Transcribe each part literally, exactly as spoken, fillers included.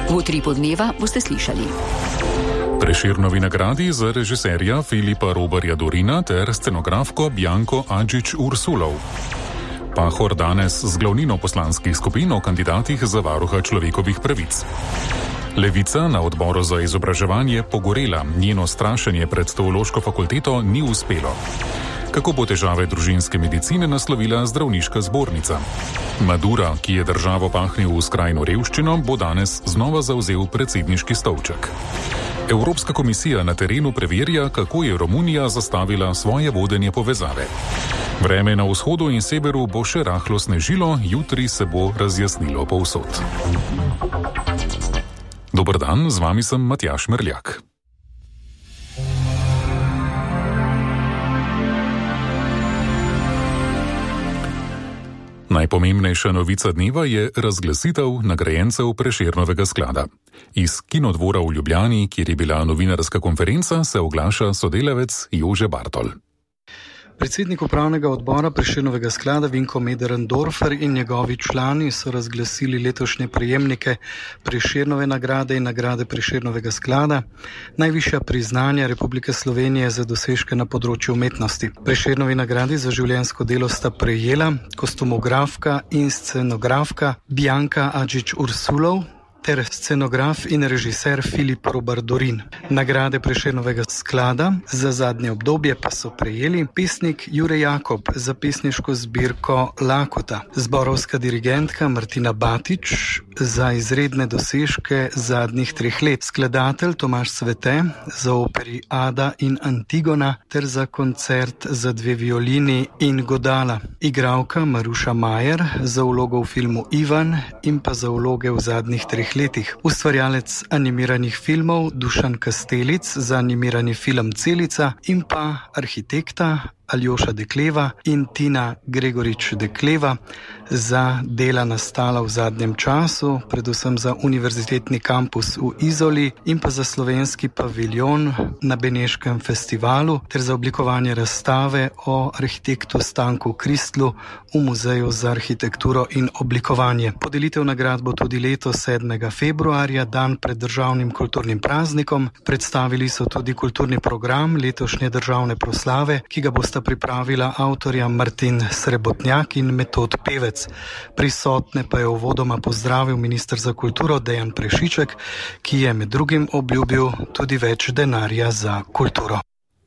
V utripu dneva boste slišali. Prešernovi nagradi za režiserja Filipa Robarja Dorina ter scenografko Bianco Adžič Ursulov. Pahor danes z glavnino poslanskih skupin o kandidatih za varuha človekovih pravic. Levica na odboru za izobraževanje pogorela, njeno strašenje pred teološko fakulteto ni uspelo. Kako bo težave družinske medicine naslovila zdravniška zbornica? Madura, ki je državo pahnil v skrajno revščino, bo danes znova zavzel predsedniški stolček. Evropska komisija na terenu preverja, kako je Romunija zastavila svoje vodenje povezave. Vreme na vzhodu in severu bo še rahlo snežilo, jutri se bo razjasnilo povsod. Dober dan, z vami sem Matjaž Merljak. Najpomembnejša novica dneva je razglasitev nagrajencev Prešernovega sklada. Iz Kinodvora v Ljubljani, kjer je bila novinarska konferenca, se oglaša sodelavec Jože Bartol. Predsednik upravnega odbora Prešernovega sklada Vinko Möderndorfer in njegovi člani so razglasili letošnje prejemnike Prešernove nagrade in nagrade Prešernovega sklada, najvišja priznanja Republike Slovenije za dosežke na področju umetnosti. Prešernovi nagradi za življenjsko delo sta prejela kostumografka in scenografka Bianca Adžič Ursulov ter scenograf in režiser Filip Robar Dorin. Nagrade Prešernovega sklada za zadnje obdobje pa so prejeli pesnik Jure Jakob za pesniško zbirko Lakota, zborovska dirigentka Martina Batič za izredne dosežke zadnjih treh let, skladatelj Tomaž Svete za operi Ada in Antigona ter za koncert za dve violini in godala, igralka Maruša Majer za vlogo v filmu Ivan in pa za vloge v zadnjih treh letih. Ustvarjalec animiranih filmov Dušan Kastelic za animirani film Celica in pa arhitekta Aljoša Dekleva in Tina Gregorič Dekleva za dela nastala v zadnjem času, predvsem za univerzitetni kampus v Izoli in pa za slovenski paviljon na Beneškem festivalu ter za oblikovanje razstave o arhitektu Stanku Kristlu v Muzeju za arhitekturo in oblikovanje. Podelitev nagrad bo tudi letos sedmega februarja, dan pred državnim kulturnim praznikom. Predstavili so tudi kulturni program letošnje državne proslave, ki ga bosta pripravila avtorja Martin Srebotnjak in Metod Pevec. Prisotne pa je uvodoma pozdravil minister za kulturo Dejan Prešiček, ki je med drugim obljubil tudi več denarja za kulturo.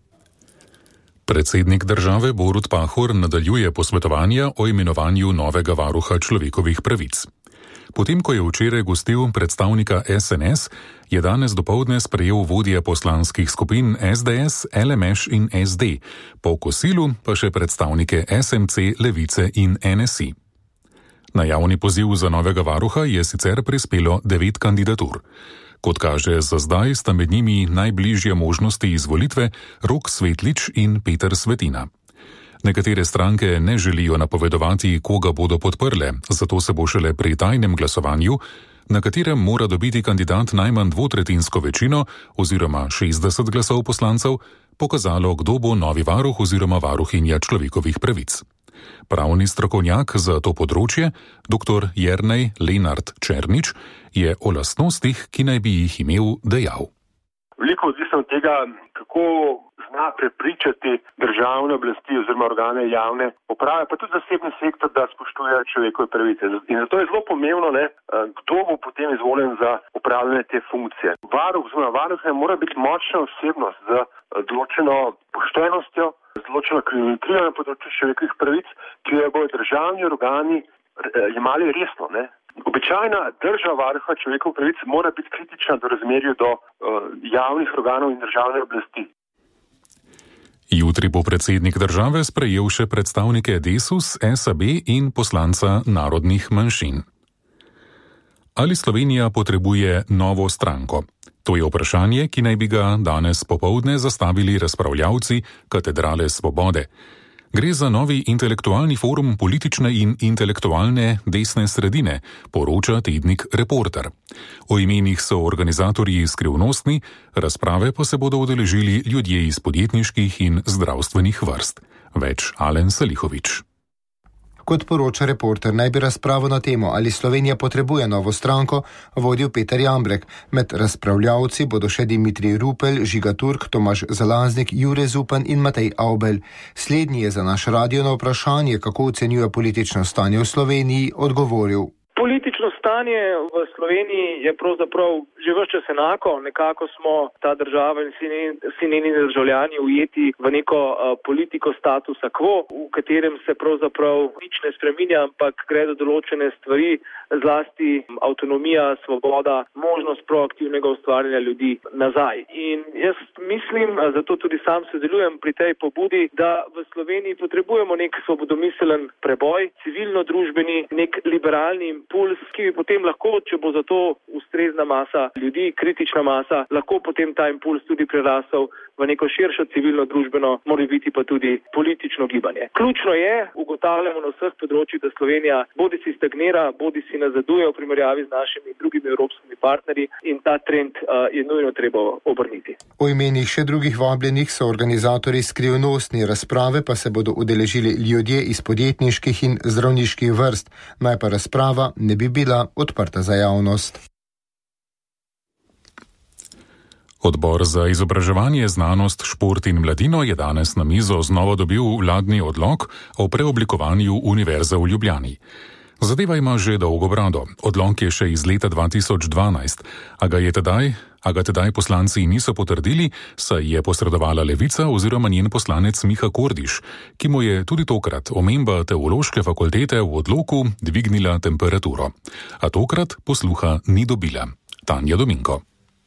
Predsednik države Borut Pahor nadaljuje posvetovanja o imenovanju novega varuha človekovih pravic. Potem, ko je včeraj gostil predstavnika S N S, je danes dopoldne sprejel vodje poslanskih skupin S D S, L M Š in S D, po kosilu pa še predstavnike S M C, Levice in N S I. Na javni poziv za novega varuha je sicer prispelo devet kandidatur. Kot kaže za zdaj, sta med njimi najbližje možnosti izvolitve Rok Svetlič in Peter Svetina. Nekatere stranke ne želijo napovedovati, koga bodo podprle, zato se bo šele pri tajnem glasovanju, na katerem mora dobiti kandidat najmanj dvotretinsko večino oziroma šestdeset glasov poslancev, pokazalo, kdo bo novi varuh oziroma varuhinja človekovih pravic. Pravni strokovnjak za to področje, dr. Jernej Lenart Černič, je o lastnostih, ki naj bi jih imel, dejal. Veliko odvisno od tega, kako zna prepričati državne oblasti oziroma organe javne uprave, pa tudi zasebni sektor, da spoštuje človekove pravice. In zato je zelo pomembno, ne, kdo bo potem izvoljen za upravljanje te funkcije. Varuh oziroma varuhinja mora biti močna osebnost z določeno poštenostjo, z določeno kredibilnostjo na področju človekovih pravic, ki jo bodo državni organi jemali resno, ne. Običajna drža varuha človekovih pravic mora biti kritična do razmerju do uh, javnih organov in državne oblasti. Jutri bo predsednik države sprejel še predstavnike Desus, S A B in poslanca narodnih manjšin. Ali Slovenija potrebuje novo stranko? To je vprašanje, ki naj bi ga danes popoldne zastavili razpravljavci Katedrale Svobode. Gre za novi intelektualni forum politične in intelektualne desne sredine, poroča tednik Reporter. O imenih so organizatorji skrivnostni, razprave pa se bodo udeležili ljudje iz podjetniških in zdravstvenih vrst. Več Alen Salihovič. Kot poroča Reporter, naj bi razpravo na temo, ali Slovenija potrebuje novo stranko, vodil Peter Jambrek. Med razpravljavci bodo še Dimitrij Rupel, Žiga Turk, Tomaž Zalaznik, Jure Zupan in Matej Avbelj. Slednji je za naš radio na vprašanje, kako ocenjuje politično stanje v Sloveniji, odgovoril. Politično stanje v Sloveniji je pravzaprav že ves čas enako. Nekako smo ta država in vsi njeni državljani ujeti v neko uh, politiko statusa quo, v katerem se pravzaprav nič ne spreminja, ampak gre do določene stvari, zlasti avtonomija, svoboda, možnost proaktivnega ustvarjanja ljudi nazaj. In jaz mislim, zato tudi sam sodelujem pri tej pobudi, da v Sloveniji potrebujemo nek svobodomiselen preboj, civilno-družbeni, nek liberalni impuls, ki bi potem lahko, če bo za to ustrezna masa ljudi, kritična masa, lahko potem ta impuls tudi prerasel v neko širšo civilno-družbeno, mora biti pa tudi politično gibanje. Ključno je, ugotavljamo na vseh področjih, da Slovenija bodi si stagnira, bodi si nazaduje v primerjavi z našimi drugimi evropskimi partnerji in ta trend uh, je nujno treba obrniti. O imenih še drugih vabljenih so organizatorji skrivnostne razprave, pa se bodo udeležili ljudje iz podjetniških in zdravniških vrst, naj pa razprava ne bi bila odprta za javnost. Odbor za izobraževanje, znanost, šport in mladino je danes na mizo znova dobil vladni odlok o preoblikovanju Univerze v Ljubljani. Zadeva ima že dolgo brado. Odlok je še iz leta dva tisoč dvanajst, a ga je tedaj, a ga tedaj poslanci niso potrdili, saj je posredovala Levica oziroma njen poslanec Miha Kordiš, ki mu je tudi tokrat omemba Teološke fakultete v odloku dvignila temperaturo. A tokrat posluha ni dobila. Tanja Dominko.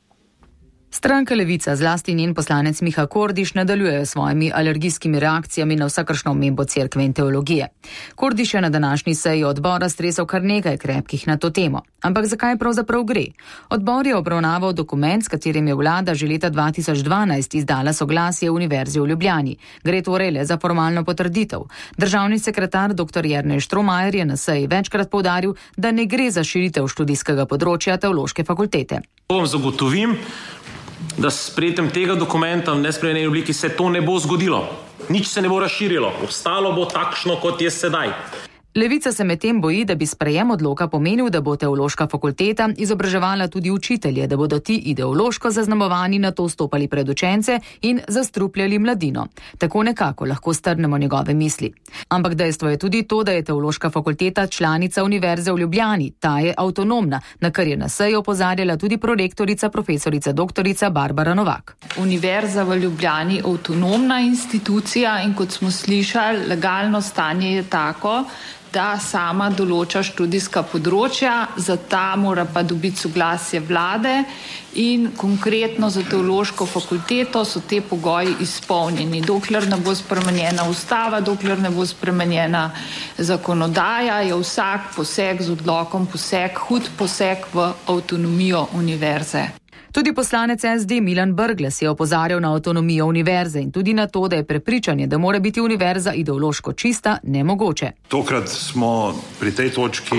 Stranka Levica, zlasti njen poslanec Miha Kordiš, nadaljuje s svojimi alergijskimi reakcijami na vsakršno omembo cerkve in teologije. Kordiš je na današnji seji odbora stresel kar nekaj krepkih na to temo. Ampak zakaj pravzaprav gre? Odbor je obravnaval dokument, s katerim je vlada že leta dva tisoč dvanajst izdala soglasje Univerzi v Ljubljani. Gre torej le za formalno potrditev. Državni sekretar dr. Jernej Štromajer je na seji večkrat poudaril, da ne gre za širitev študijskega področja Teološke fakultete. Vam zagotovim, da s sprejetjem tega dokumenta v nespremenjeni obliki se to ne bo zgodilo. Nič se ne bo razširilo, ostalo bo takšno, kot je sedaj. Levica se medtem boji, da bi sprejem odloka pomenil, da bo Teološka fakulteta izobraževala tudi učitelje, da bodo ti ideološko zaznamovani na to stopali pred učence in zastrupljali mladino. Tako nekako lahko strnemo njegove misli. Ampak dejstvo je tudi to, da je Teološka fakulteta članica Univerze v Ljubljani. Ta je avtonomna, na kar je na seji opozarjala tudi prorektorica profesorica doktorica Barbara Novak. Univerza v Ljubljani je avtonomna institucija in kot smo slišali, legalno stanje je tako, da sama določa študijska področja, za ta mora pa dobiti soglasje vlade in konkretno za Teološko fakulteto so te pogoji izpolnjeni. Dokler ne bo spremenjena ustava, dokler ne bo spremenjena zakonodaja, je vsak poseg z odlokom poseg, hud poseg v avtonomijo univerze. Tudi poslanec S D Milan Brglez je opozarjal na avtonomijo univerze in tudi na to, da je prepričanje, da mora biti univerza ideološko čista, nemogoče. Tokrat smo pri tej točki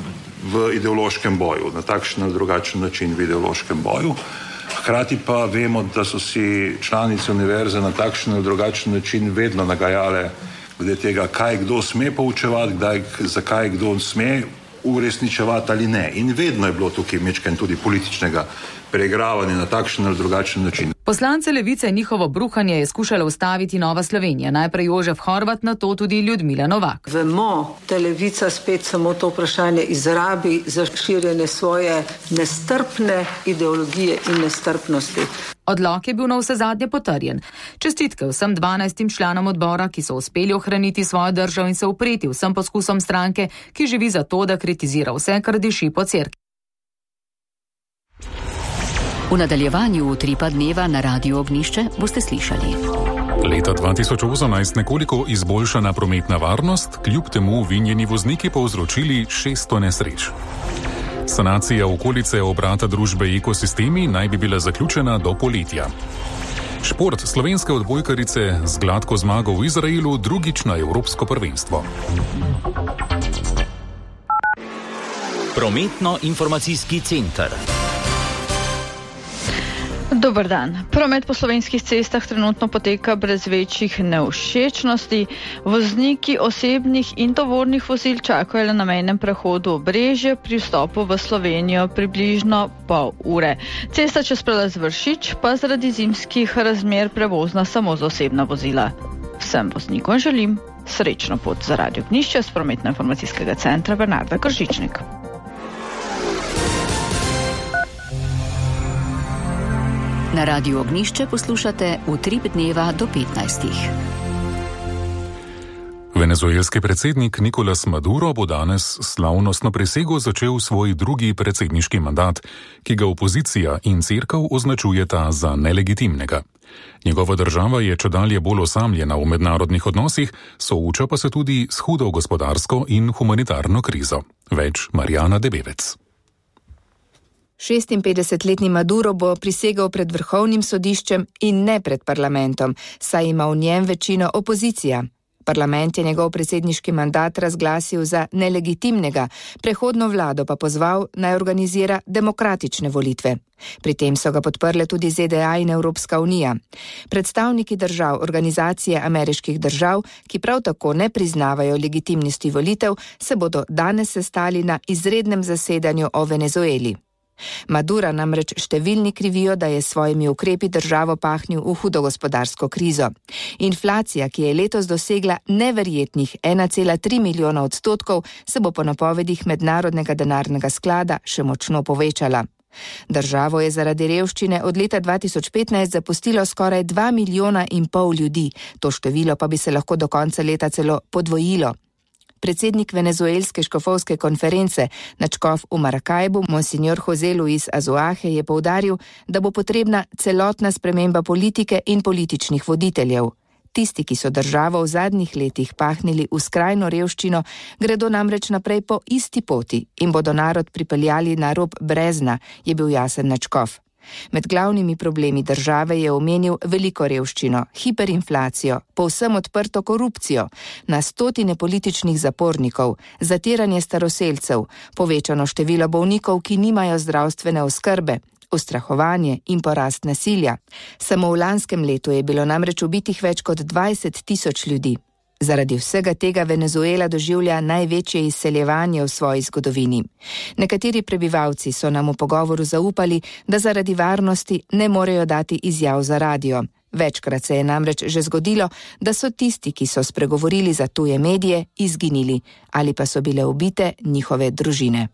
v ideološkem boju, na takšen ali drugačen način v ideološkem boju. Hkrati pa vemo, da so si članice univerze na takšen ali drugačen način vedno nagajale glede tega, kaj kdo sme poučevati, kdaj, zakaj kdo sme uresničevati ali ne. In vedno je bilo tukaj mečken tudi političnega preigravanja na takšen ali drugačen način. Poslance Levice njihovo bruhanje je skušala ustaviti Nova Slovenija, najprej Jožef Horvat, na to tudi Ljudmila Novak. Vemo, da Levica spet samo to vprašanje izrabi za širjenje svoje nestrpne ideologije in nestrpnosti. Odlok je bil na vse zadnje potrjen. Čestitke vsem dvanajstim članom odbora, ki so uspeli ohraniti svojo državo in se upreti vsem poskusom stranke, ki živi za to, da kritizira vse, kar diši po cerkvi. V nadaljevanju utripa dneva na Radiu Ognjišče boste slišali. Leta dva tisoč osemnajst nekoliko izboljšana prometna varnost, kljub temu vinjeni vozniki povzročili šeststo nesreč. Sanacija okolice obrata družbe Ekosistemi naj bi bila zaključena do poletja. Šport, slovenske odbojkarice z gladko zmago v Izraelu, drugič na Evropsko prvenstvo. Prometno-informacijski center. Dober dan. Promet po slovenskih cestah trenutno poteka brez večjih nevšečnosti. Vozniki osebnih in tovornih vozil čakajo na mejnem prehodu Obrežje pri vstopu v Slovenijo približno pol ure. Cesta čez prelaz Vršič pa zaradi zimskih razmer prevozna samo za osebna vozila. Vsem voznikom želim srečno pot za Radio Ognjišče s prometno-informacijskega centra Bernarda Kržičnik. Na Radiu Ognjišče poslušate Utrip dneva do petnajstih. Venezuelski predsednik Nicolás Maduro bo danes slavnostno prisego začel svoj drugi predsedniški mandat, ki ga opozicija in cerkev označujeta za nelegitimnega. Njegova država je čedalje bolj osamljena v mednarodnih odnosih, sooča pa se tudi s hudo gospodarsko in humanitarno krizo. Več Marjana Debevec. šestinpetdesetletni Maduro bo prisegal pred vrhovnim sodiščem in ne pred parlamentom, saj ima v njem večino opozicija. Parlament je njegov predsedniški mandat razglasil za nelegitimnega, prehodno vlado pa pozval naj organizira demokratične volitve. Pri tem so ga podprle tudi Z D A in Evropska unija. Predstavniki držav Organizacije ameriških držav, ki prav tako ne priznavajo legitimnosti volitev, se bodo danes sestali na izrednem zasedanju o Venezueli. Madura namreč številni krivijo, da je s svojimi ukrepi državo pahnil v hudo gospodarsko krizo. Inflacija, ki je letos dosegla neverjetnih ena cela tri milijona odstotkov, se bo po napovedih Mednarodnega denarnega sklada še močno povečala. Državo je zaradi revščine od leta dva tisoč petnajst zapustilo skoraj dva milijona in pol ljudi, to število pa bi se lahko do konca leta celo podvojilo. Predsednik venezuelske škofovske konference, nadškof v Maracaibu, monsignor José Luis Azuaje, je poudaril, da bo potrebna celotna sprememba politike in političnih voditeljev. Tisti, ki so državo v zadnjih letih pahnili v skrajno revščino, gredo namreč naprej po isti poti in bodo narod pripeljali na rob brezna, je bil jasen nadškof. Med glavnimi problemi države je omenil veliko revščino, hiperinflacijo, povsem odprto korupcijo, na stotine političnih zapornikov, zatiranje staroselcev, povečano število bolnikov, ki nimajo zdravstvene oskrbe, ustrahovanje in porast nasilja. Samo v lanskem letu je bilo namreč ubitih več kot dvajset tisoč ljudi. Zaradi vsega tega Venezuela doživlja največje izseljevanje v svoji zgodovini. Nekateri prebivalci so nam v pogovoru zaupali, da zaradi varnosti ne morejo dati izjav za radio. Večkrat se je namreč že zgodilo, da so tisti, ki so spregovorili za tuje medije, izginili ali pa so bile ubite njihove družine.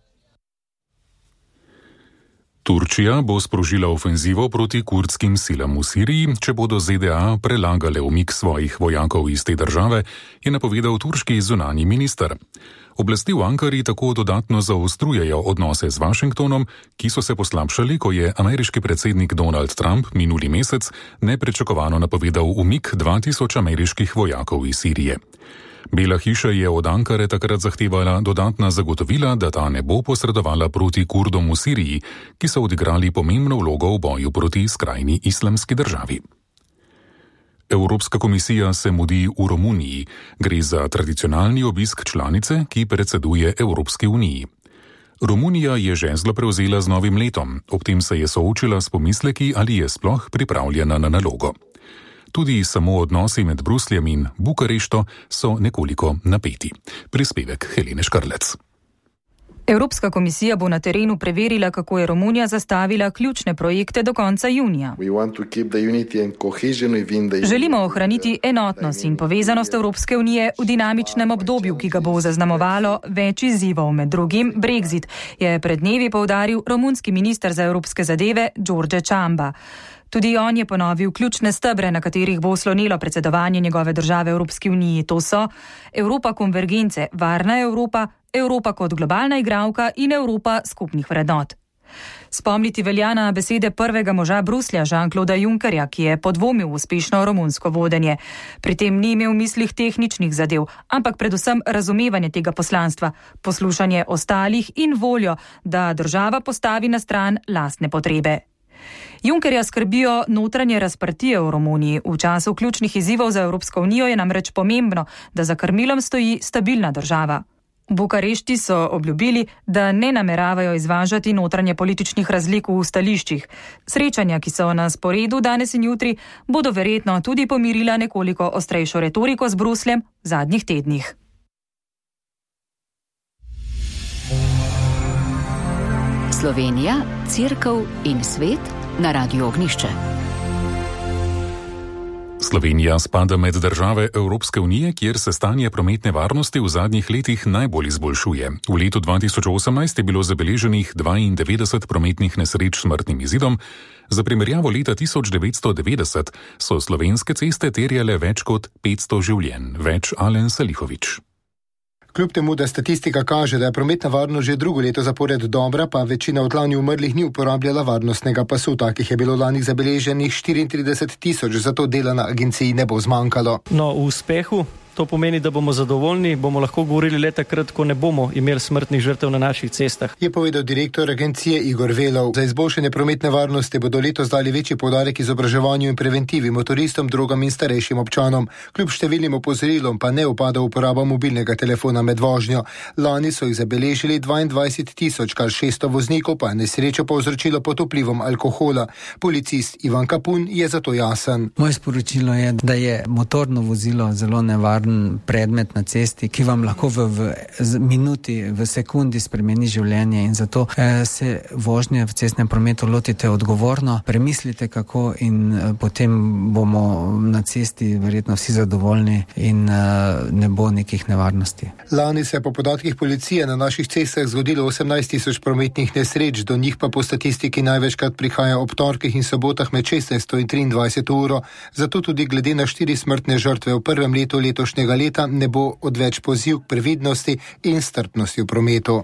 Turčija bo sprožila ofenzivo proti kurdskim silam v Siriji, če bodo Z D A prelagale umik svojih vojakov iz te države, je napovedal turški zunanji minister. Oblasti v Ankari tako dodatno zaostrujejo odnose z Washingtonom, ki so se poslabšali, ko je ameriški predsednik Donald Trump minuli mesec nepričakovano napovedal umik dva tisoč ameriških vojakov iz Sirije. Bela hiša je od Ankare takrat zahtevala dodatna zagotovila, da ta ne bo posredovala proti Kurdom v Siriji, ki so odigrali pomembno vlogo v boju proti skrajni islamski državi. Evropska komisija se mudi v Romuniji. Gre za tradicionalni obisk članice, ki predseduje Evropski uniji. Romunija je žezlo prevzela z novim letom, ob tem se je soočila s pomisleki, ali je sploh pripravljena na nalogo. Tudi samo odnosi med Brusljem in Bukarešto so nekoliko napeti. Prispevek Helene Škrlec. Evropska komisija bo na terenu preverila, kako je Romunija zastavila ključne projekte do konca junija. Želimo ohraniti enotnost in povezanost Evropske unije v dinamičnem obdobju, ki ga bo zaznamovalo več izzivov, med drugim Brexit, je pred dnevi poudaril romunski minister za evropske zadeve Đorđe Čamba. Tudi on je ponovil ključne stebre, na katerih bo slonilo predsedovanje njegove države Evropski uniji. To so Evropa konvergence, varna Evropa, Evropa kot globalna igralka in Evropa skupnih vrednot. Spomniti velja na besede prvega moža Bruslja, Jean-Clauda Junckerja, ki je podvomil v uspešno romunsko vodenje. Pri tem ni imel v mislih tehničnih zadev, ampak predvsem razumevanje tega poslanstva, poslušanje ostalih in voljo, da država postavi na stran lastne potrebe. Junckerja skrbijo notranje razprtije v Romuniji. V času ključnih izzivov za Evropsko unijo je namreč pomembno, da za krmilom stoji stabilna država. V Bukarešti so obljubili, da ne nameravajo izvažati notranje političnih razlik v stališčih. Srečanja, ki so na sporedu danes in jutri, bodo verjetno tudi pomirila nekoliko ostrejšo retoriko z Brusljem v zadnjih tednih. Slovenija, Cerkev in svet na Radiu Ognišče. Slovenija spada med države Evropske unije, kjer se stanje prometne varnosti v zadnjih letih najbolj izboljšuje. V letu dva tisoč osemnajst je bilo zabeleženih dvaindevetdeset prometnih nesreč s smrtnim izidom. Za primerjavo leta tisoč devetsto devetdeset so slovenske ceste terjale več kot petsto življenj. Več Alen Salihovič. Kljub temu, da statistika kaže, da je prometna varnost že drugo leto zapored dobra, pa večina od lani umrlih ni uporabljala varnostnega pasu. Takih je bilo lani zabeleženih štiriintrideset tisoč, zato dela na agenciji ne bo zmanjkalo. No, v uspehu to pomeni, da bomo zadovoljni, bomo lahko govorili le takrat, ko ne bomo imeli smrtnih žrtev na naših cestah. Je povedal direktor agencije Igor Velov. Za izboljšanje prometne varnosti bodo letos dali večji poudarek izobraževanju in preventivi motoristom, drogam in starejšim občanom. Kljub številnim opozorilom pa ne upada uporaba mobilnega telefona med vožnjo. Lani so jih zabeležili dvaindvajset tisoč, kar šeststo voznikov pa je nesrečo povzročilo pod vplivom alkohola. Policist Ivan Kapun je zato jasen. Moje sporočilo je, da je motorno vozilo zelo nevarno predmet na cesti, ki vam lahko v, v minuti, v sekundi spremeni življenje, in zato eh, se vožnje v cestnem prometu lotite odgovorno, premislite kako in eh, potem bomo na cesti verjetno vsi zadovoljni in eh, ne bo nekih nevarnosti. Lani se je po podatkih policije na naših cestah zgodilo osemnajst tisoč prometnih nesreč, do njih pa po statistiki največkrat prihaja ob torkih in sobotah med šestnajsto in triindvajseto uro, zato tudi glede na štiri smrtne žrtve v prvem letu letošnje leta ne bo odveč poziv k previdnosti in strpnosti v prometu.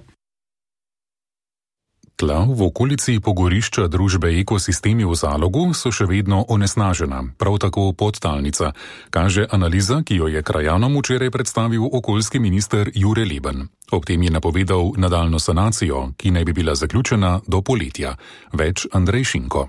Tla v okolici pogorišča družbe Ekosistemi v Zalogu so še vedno onesnažena, prav tako podtalnica, kaže analiza, ki jo je krajanom včeraj predstavil okoljski minister Jure Leben. Ob tem je napovedal nadaljnjo sanacijo, ki naj bi bila zaključena do poletja. Več Andrej Šinko.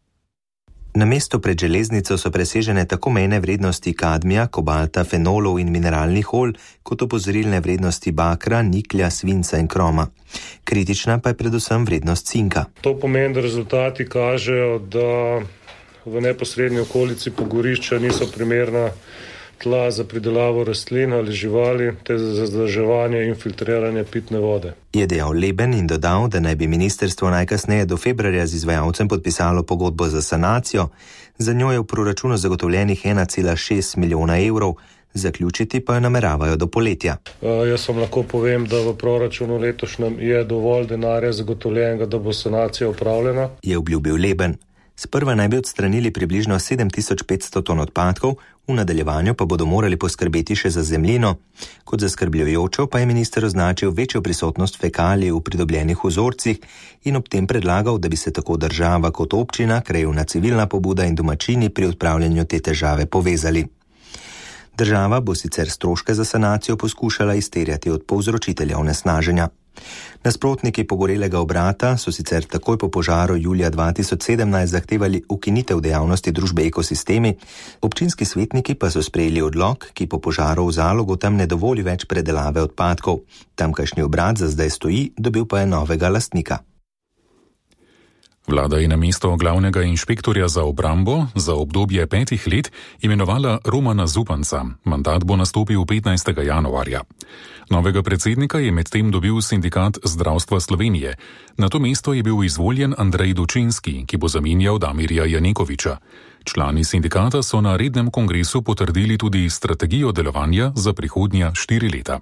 Na mestu pred železnico so presežene tako mejne vrednosti kadmija, kobalta, fenolov in mineralnih olj, kot opozorilne vrednosti bakra, niklja, svinca in kroma. Kritična pa je predvsem vrednost cinka. To pomeni, da rezultati kažejo, da v neposrednji okolici pogorišča niso primerna tla za pridelavo rastlin ali živali, te za zadrževanje in filtriranje pitne vode. Je dejal Leben in dodal, da naj bi ministrstvo najkasneje do februarja z izvajalcem podpisalo pogodbo za sanacijo, za njo je v proračunu zagotovljenih ena cela šest milijona evrov, zaključiti pa nameravajo do poletja. Uh, jaz vam lahko povem, da v proračunu letošnjem je dovolj denarja zagotovljenega, da bo sanacija opravljena. Je obljubil Leben. Sprva naj bi odstranili približno sedem tisoč petsto ton odpadkov, v nadaljevanju pa bodo morali poskrbeti še za zemljino. Kot zaskrbljujočo pa je minister označil večjo prisotnost fekalij v pridobljenih vzorcih in ob tem predlagal, da bi se tako država kot občina, krajevna civilna pobuda in domačini pri odpravljanju te težave povezali. Država bo sicer stroške za sanacijo poskušala izterjati od povzročitelja onesnaženja. Nasprotniki pogorelega obrata so sicer takoj po požaru julija dva tisoč sedemnajst zahtevali ukinitev dejavnosti družbe Ekosistemi, občinski svetniki pa so sprejeli odlok, ki po požaru v Zalogu tam ne dovoli več predelave odpadkov. Tamkajšnji obrat za zdaj stoji, dobil pa je novega lastnika. Vlada je na mesto glavnega inšpektorja za obrambo za obdobje petih let imenovala Romana Zupanca. Mandat bo nastopil petnajstega januarja. Novega predsednika je medtem dobil sindikat Zdravstva Slovenije. Na to mesto je bil izvoljen Andrej Dučinski, ki bo zamenjal Damirja Janekoviča. Člani sindikata so na rednem kongresu potrdili tudi strategijo delovanja za prihodnja štiri leta.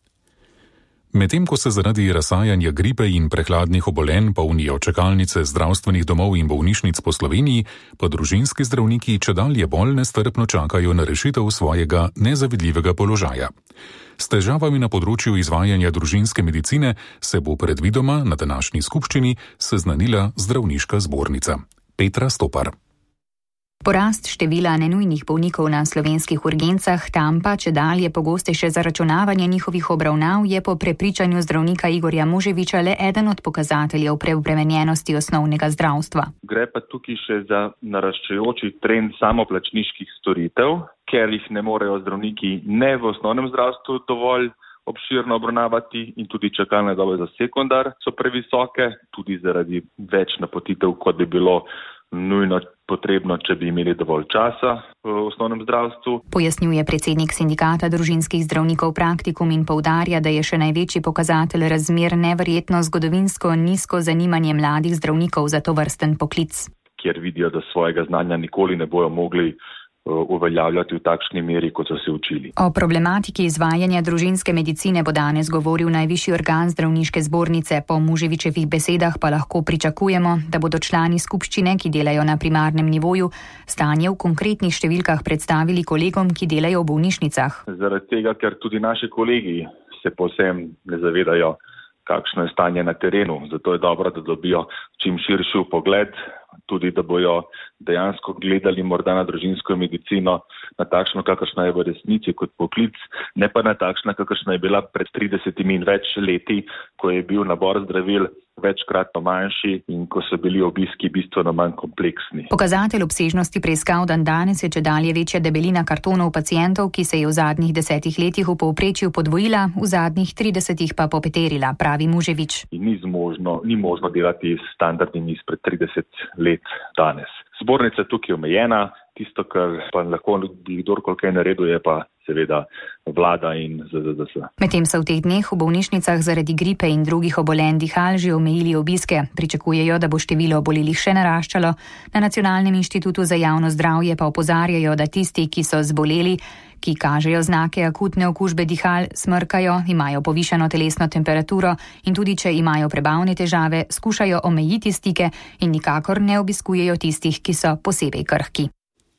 Medtem ko se zaradi razsajanja gripe in prehladnih obolenj polnijo čakalnice zdravstvenih domov in bolnišnic po Sloveniji, pa družinski zdravniki čedalje bolj nestrpno čakajo na rešitev svojega nezavidljivega položaja. S težavami na področju izvajanja družinske medicine se bo predvidoma na današnji skupščini seznanila zdravniška zbornica. Petra Stopar. Porast števila nenujnih bolnikov na slovenskih urgencah, tam pa čedalje pogostejše zaračunavanje njihovih obravnav je po prepričanju zdravnika Igorja Moževiča le eden od pokazateljev preobremenjenosti osnovnega zdravstva. Gre pa tukaj še za naraščajoči trend samoplačniških storitev, ker jih ne morejo zdravniki ne v osnovnem zdravstvu dovolj obširno obravnavati in tudi čakalne dobe za sekundar so previsoke, tudi zaradi več napotitev, kot bi bilo nujno potrebno, če bi imeli dovolj časa v osnovnem zdravstvu. Pojasnjuje predsednik sindikata družinskih zdravnikov Praktikum in poudarja, da je še največji pokazatelj razmer neverjetno zgodovinsko nizko zanimanje mladih zdravnikov za to vrsten poklic. Kjer vidijo, da svojega znanja nikoli ne bojo mogli uveljavljati v takšni meri, kot so se učili. O problematiki izvajanja družinske medicine bo danes govoril najvišji organ zdravniške zbornice. Po Muževičevih besedah pa lahko pričakujemo, da bodo člani skupščine, ki delajo na primarnem nivoju, stanje v konkretnih številkah predstavili kolegom, ki delajo v bolnišnicah. Zaradi tega, ker tudi naši kolegi se povsem ne zavedajo, kakšno je stanje na terenu. Zato je dobro, da dobijo čim širši pogled, tudi da bojo dejansko gledali morda na družinsko medicino na takšno, kakršna je v resnici kot poklic, ne pa na takšna, kakršna je bila pred tridesetimi in več leti, ko je bil nabor zdravil večkratno manjši in ko so bili obiski bistveno manj kompleksni. Pokazatelj obsežnosti preiskav dan danes je čedalje večja debelina kartonov pacientov, ki se je v zadnjih desetih letih v povprečju podvojila, v zadnjih tridesetih pa popeterila, pravi Muževič. Ni možno, ni možno delati standardni izpred trideset let danes. Zbornica je tukaj omejena, tisto, kar pa lahko bi kdorkoli kaj naredil, je pa seveda vlada in Z Z D S. Medtem so v teh dneh v bolnišnicah zaradi gripe in drugih obolenj dihal že omejili obiske. Pričakujejo, da bo število obolelih še naraščalo. Na Nacionalnem inštitutu za javno zdravje pa opozarjajo, da tisti, ki so zboleli, ki kažejo znake akutne okužbe dihal, smrkajo, imajo povišano telesno temperaturo in tudi če imajo prebavne težave, skušajo omejiti stike in nikakor ne obiskujejo tistih, ki so posebej krhki.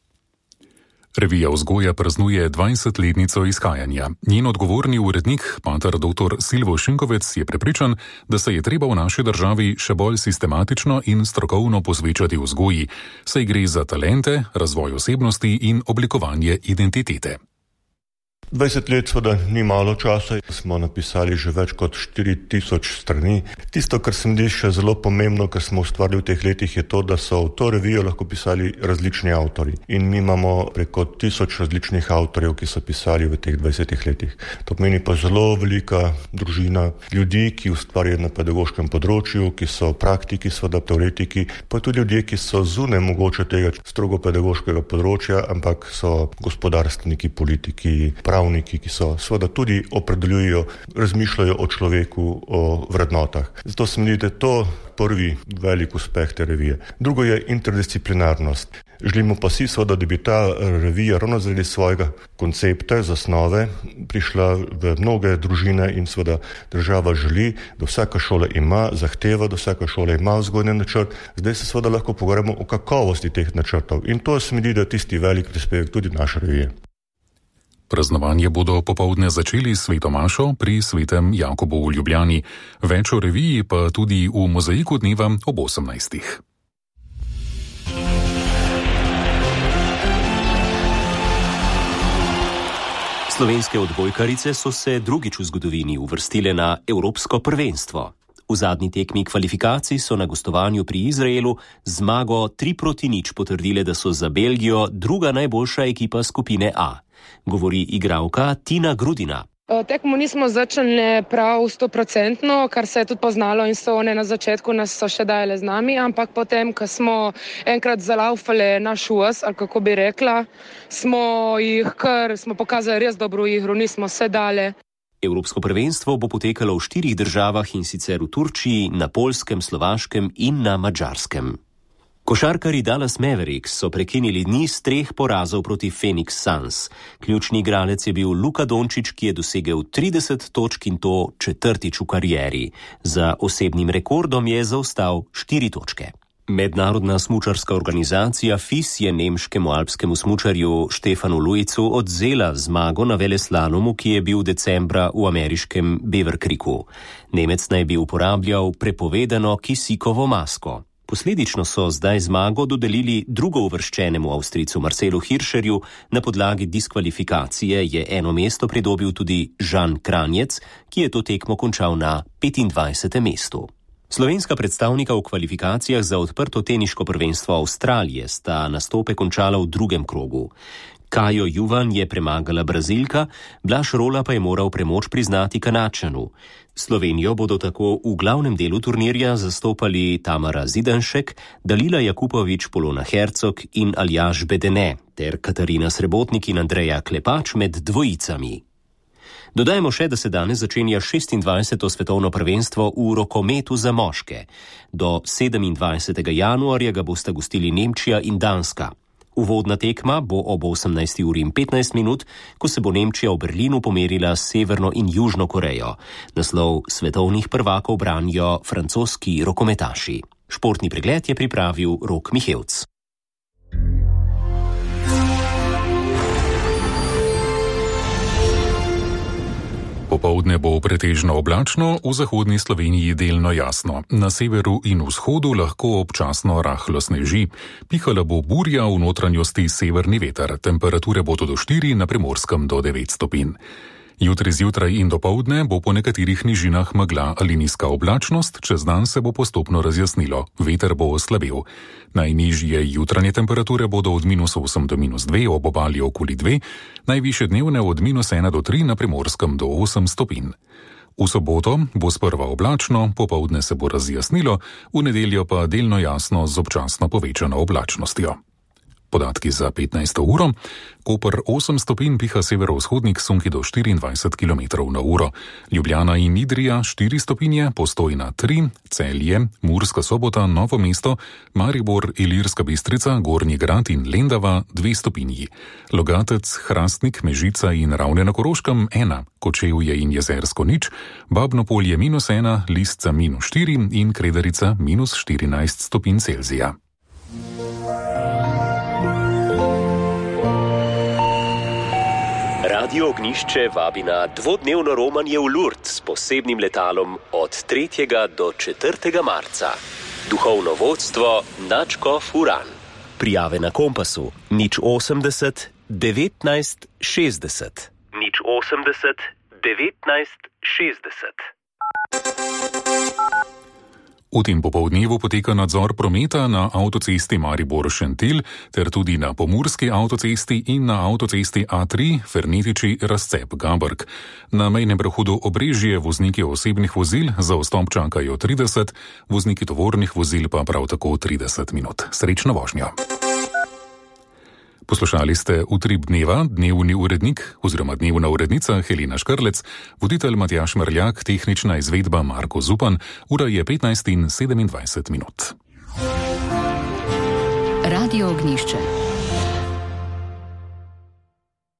Revija Vzgoja praznuje dvajsetletnico izhajanja. Njen odgovorni urednik, pater doktor Silvo Šinkovec, je prepričan, da se je treba v naši državi še bolj sistematično in strokovno posvečati vzgoji, saj gre za talente, razvoj osebnosti in oblikovanje identitete. dvajset let seveda ni malo časa, smo napisali že več kot štiri tisoč strani. Tisto, kar se mi zdi še zelo pomembno, kar smo ustvarili v teh letih, je to, da so v to revijo lahko pisali različni avtori. In mi imamo preko tisoč različnih avtorjev, ki so pisali v teh dvajsetih letih. To pomeni pa zelo velika družina ljudi, ki ustvarjajo na pedagoškem področju, ki so praktiki, seveda teoretiki, pa tudi ljudje, ki so zunaj mogoče tega strogo pedagoškega področja, ampak so gospodarstveniki, politiki, pravniki, ki so seveda tudi opredeljujejo, razmišljajo o človeku, o vrednotah. Zato se mi zdi, da je to prvi velik uspeh te revije. Drugo je interdisciplinarnost. Želimo pa si seveda, da bi ta revija ravno zaradi svojega koncepta, zasnove, prišla v mnoge družine in seveda država želi, da vsaka šola ima, zahteva, da vsaka šola ima vzgojni načrt. Zdaj se seveda lahko pogovarjamo o kakovosti teh načrtov in to se mi zdi, da je tisti velik prispevek tudi naše revije. Praznovanje bodo popoldne začeli s sveto mašo pri svetem Jakobu v Ljubljani. Več o reviji pa tudi v mozaiku dneva ob osemnajstih. Slovenske odbojkarice so se drugič v zgodovini uvrstile na Evropsko prvenstvo. V zadnji tekmi kvalifikacij so na gostovanju pri Izraelu zmago tri proti nič potrdile, da so za Belgijo druga najboljša ekipa skupine A. Govori igralka Tina Grudina. Tekmo nismo začeli prav stoprocentno, kar se je tudi poznalo in so one na začetku nas so še dajale z nami, ampak potem, ko smo enkrat zalaufali naš us, ali kako bi rekla, smo jih kar, smo pokazali res dobro igro, nismo se dale. Evropsko prvenstvo bo potekalo v štirih državah in sicer v Turčiji, na Poljskem, Slovaškem in na Madžarskem. Košarkarji Dallas Mavericks so prekinili niz treh porazov proti Phoenix Suns. Ključni igralec je bil Luka Dončić, ki je dosegel trideset točk in to četrtič v karieri. Za osebnim rekordom je zaostal štiri točke. Mednarodna smučarska organizacija F I S je nemškemu alpskemu smučarju Štefanu Luicu odzela zmago na veleslalomu, ki je bil decembra v ameriškem Beaver Creeku. Nemec naj bi uporabljal prepovedano kisikovo masko. Posledično so zdaj zmago dodelili drugouvrščenemu Avstrijcu Marcelu Hirscherju, na podlagi diskvalifikacije je eno mesto pridobil tudi Žan Kranjec, ki je to tekmo končal na petindvajsetem mestu. Slovenska predstavnika v kvalifikacijah za odprto teniško prvenstvo Avstralije sta nastope končala v drugem krogu. Kajo Juvan je premagala Brazilka, Blaž Rola pa je moral premoč priznati Kanačanu. Slovenijo bodo tako v glavnem delu turnirja zastopali Tamara Zidanšek, Dalila Jakupovič, Polona Hercog in Aljaž Bedene ter Katarina Srebotnik in Andreja Klepač med dvojicami. Dodajmo še, da se danes začenja šestindvajseto svetovno prvenstvo v rokometu za moške. Do sedemindvajsetega januarja ga bosta gostili Nemčija in Danska. Uvodna tekma bo ob osemnajsti uri in petnajst minut, ko se bo Nemčija v Berlinu pomerila s Severno in Južno Korejo. Naslov svetovnih prvakov branijo francoski rokometaši. Športni pregled je pripravil Rok Mihevc. Popoldne bo pretežno oblačno, v zahodni Sloveniji delno jasno. Na severu in vzhodu lahko občasno rahlo sneži. Pihala bo burja, v notranjosti severni veter. Temperature bodo do štiri, na Primorskem do devet stopinj. Jutri zjutraj in dopoldne bo po nekaterih nižinah megla ali nizka oblačnost, čez dan se bo postopno razjasnilo. Veter bo oslabel. Najnižje jutranje temperature bodo od minus osem do minus dve, ob obali okoli dve, najvišje dnevne od minus ena do tri, na Primorskem do osem stopinj. V soboto bo sprva oblačno, popoldne se bo razjasnilo, v nedeljo pa delno jasno z občasno povečano oblačnostjo. Podatki za petnajsto uro. Koper osem stopinj, piha severovzhodnik, sunki do štiriindvajset kilometrov na uro. Ljubljana in Idrija štiri stopinje, Postojna tri, Celje, Murska Sobota, Novo mesto, Maribor, Ilirska Bistrica, Gornji Grad in Lendava dve stopinji. Logatec, Hrastnik, Mežica in Ravne na Koroškem ena, Kočevje in Jezersko nič, Babnopolje minus ena, Lisca minus štiri in Kredarica minus štirinajst stopinj Celzija. Radio Ognišče vabi na dvodnevno romanje v Lourdes s posebnim letalom od tretjega do četrtega marca. Duhovno vodstvo nadškof Uran. Prijave na Kompasu nič osemdeset devetnajst šestdeset. nič osemdeset devetnajst šestdeset. V tem popoldnevu poteka nadzor prometa na avtocesti Maribor-Šentilj ter tudi na Pomurski avtocesti in na avtocesti A tri Fernetiči-Razcep-Gabrk. Na mejnem prehodu Obrežje vozniki osebnih vozil za vstop čakajo trideset, vozniki tovornih vozil pa prav tako trideset minut. Srečno vožnjo. Poslušali ste Utrip dneva, dnevni urednik oziroma dnevna urednica Helena Škrlec, voditelj Matjaž Merljak, tehnična izvedba Marko Zupan, ura je petnajst in sedemindvajset minut. Radio Ognišče.